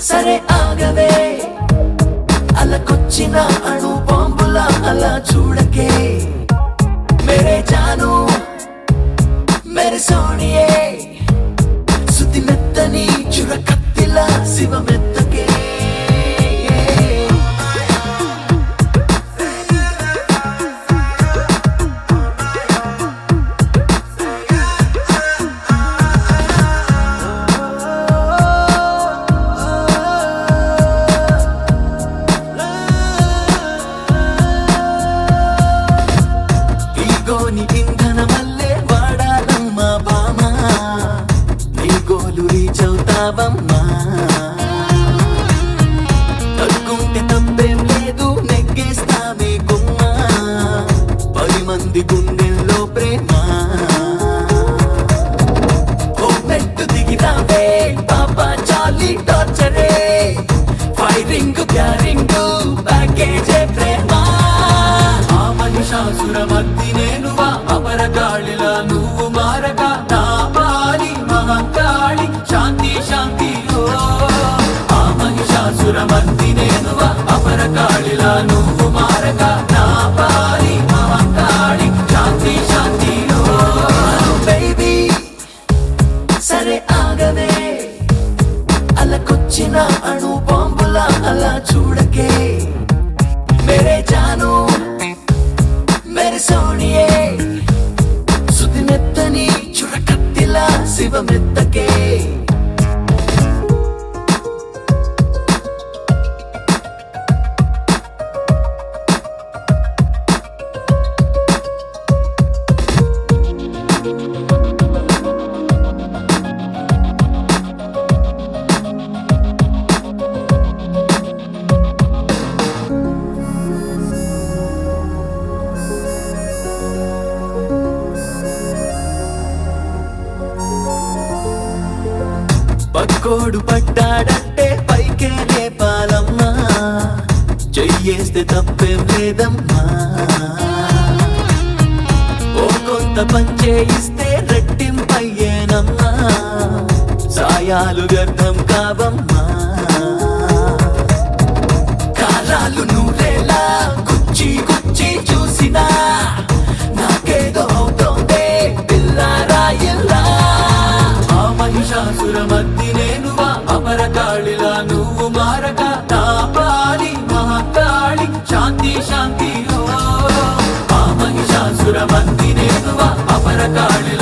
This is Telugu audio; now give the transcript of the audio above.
సరే ఆగవే అలకొచ్చిన అణు బాంబులా అలా చూడకే మేరే జాను మేరే సోనియే సుతి మెత్తని చురకత్తిలా శివమెత్తకే నీ ఇంధనమల్లే వాడాలమ్మా బామా నీ గోలు రీచవుతావమ్మా తగ్గుంటే తప్పేం లేదు నెగ్గేస్తామే గుమ్మా 10 మంది గుండెల్లో ప్రేమ ఓ మెట్టు దిగినావే పాపా చాలీ టార్చరే ఫైరింగ్ ప్యారింగ్ ప్యాకేజే ప్రేమ మహిషాసురమర్ది నేనువా అపరగాళిలా నువ్వు మారక నా పాలి మహంకాళి శాంతి శాంతి ఓ ఆ మహిషాసురమర్ది నేనువా అపరగాళిలా నువ్వు మారక నా పాలి మహంకాళి శాంతి శాంతి ఓ బేబీ సరే ఆగవే అలకొచ్చిన అణు బాంబులా అలా చూడకే మేరే జాను మేరే సోనియే సుతి మెత్తని చురకత్తిలా శివమెత్తకే పక్కోడు పడ్డాడంటే పైకే లేపాలమ్మా చెయ్యేస్తే తప్పేం లేదమ్మా ఓ కొంత పంచేయిస్తే రెట్టింపయ్యేనమ్మా సాయాలు వ్యర్థం కావమ్మా కాలాలు నూరేలా గుచ్చి గుచ్చి చూసినా నాకేదో అవుతోందే పిల్లారాయిల్లా మహిషాసురమర్ది నేనువా అపరకాళిలా నువ్వు మారక నా పాలి మహంకాళి శాంతి శాంతి ఓ ఆ మహిషాసురమర్ది నేనువా అపరకాళిలా